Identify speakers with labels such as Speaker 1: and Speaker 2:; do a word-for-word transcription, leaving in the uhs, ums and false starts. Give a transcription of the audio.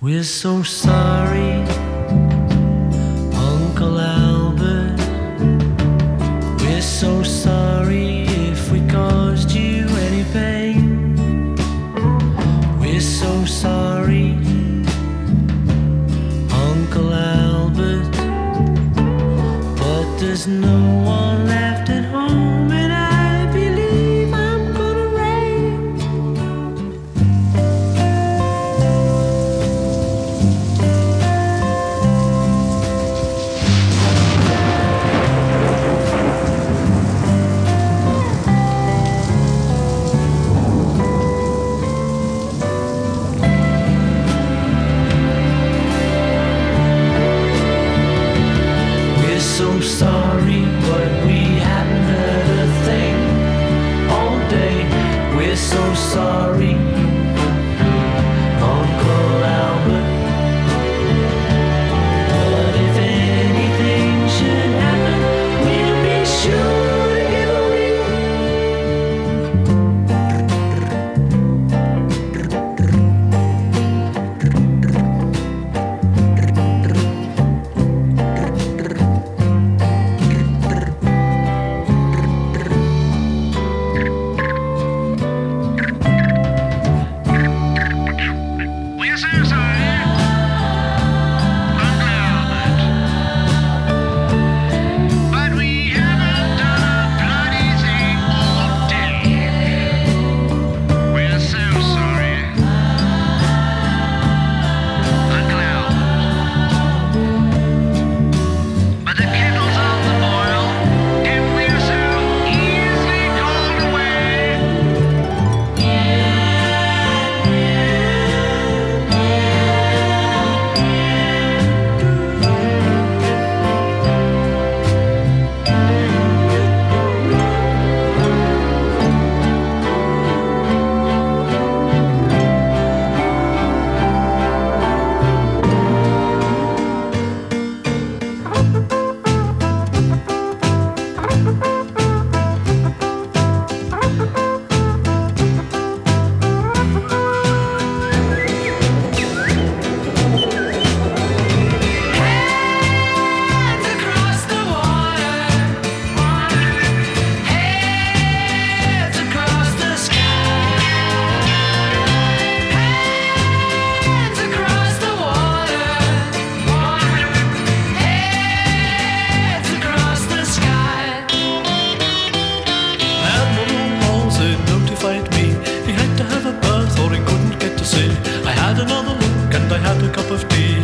Speaker 1: We're so sorry, Uncle Albert. We're so sorry if we caused you any pain. We're so sorry, Uncle Albert. But there's no one left at home, and I believe I'm gonna rain. So sorry, but we haven't heard a thing all day. We're so sorry, Uncle Albert. But if anything should happen, we'll be sure to give a
Speaker 2: I had another look and I had a cup of tea.